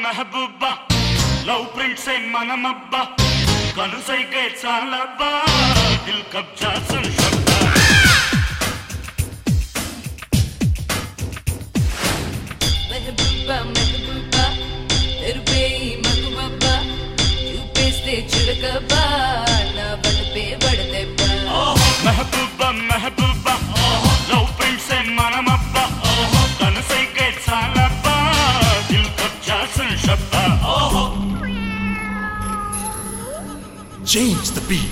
Mehbooba love ప్రింట్సే మనమబ్బా కనుసైకే చాలబ్బా దిల్ కబ్జా సున్ శబ్దా మెహబూబా మెహబూబా తెరుపే మగువబ్బా చూపేస్తే చురకబ్బా నా బలపే బడదెబ్బా మెహబూబా మెహబూబా లవ్ ప్రింట్సే మనమబ్బా కనుసైకే చాలబ్బా దిల్ కబ్జా సున్ శబ్దా Change the beat.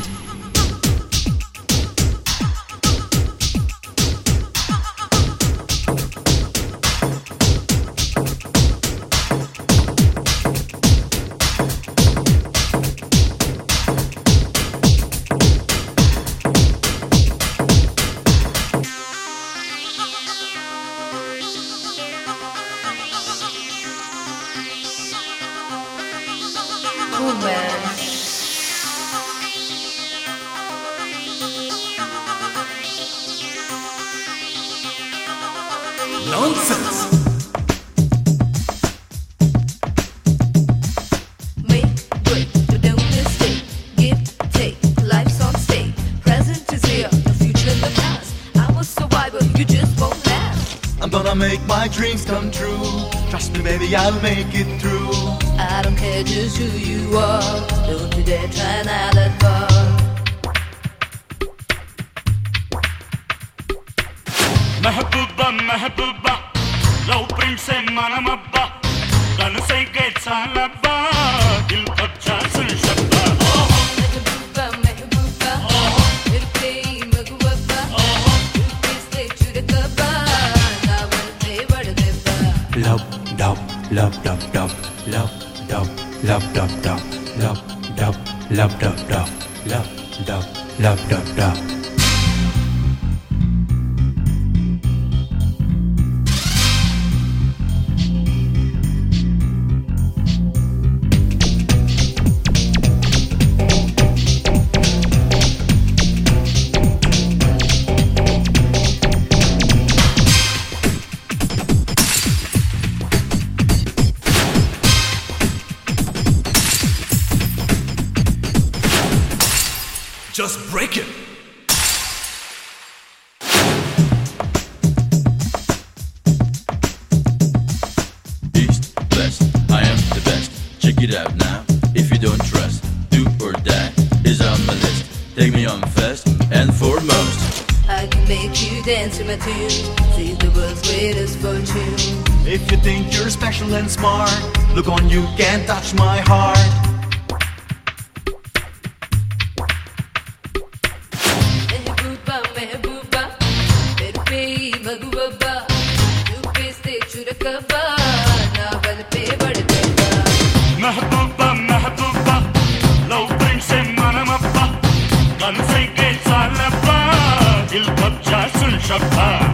Cool man. Nonsense. Make way, so don't mistake. Give, take, life's on stake. Present is here, the future in the past. I'm a survivor, you just won't last. I'm gonna make my dreams come true. Trust me, baby, I'll make it through. I don't care just who you are. Don't you dare try not that far. మెహబూబా మెహబూబా love ప్రింట్సే మనమబ్బా కనుసైకే చాలబ్బా దిల్ కబ్జా సున్ శబ్దా మెహబూబా మెహబూబా తెరుపే మగువబ్బా చూపేస్తే చురకబ్బా నా బలపే బడదెబ్బా Love, dub, love, dub, dub, love, dub, love, dub, dub, love, dub, love, dub, dub, love, dub, love, dub, dub. Just break it. East, west, I am the best. Check it out now. If you don't trust, do or die is on my list. Take me on first and foremost. I can make you dance to my tune. See the world's greatest fortune. If you think you're special and smart, look on, you can't touch my heart. Mehbooba Mehbooba తెరుపే మగువబ్బా చూపేస్తే చురకబ్బా నా బలపే బడదెబ్బా మెహబూబా మెహబూబా love ప్రింట్సే మనమబ్బా కనుసైకే చాలబ్బా దిల్ కబ్జా సున్ శబ్దా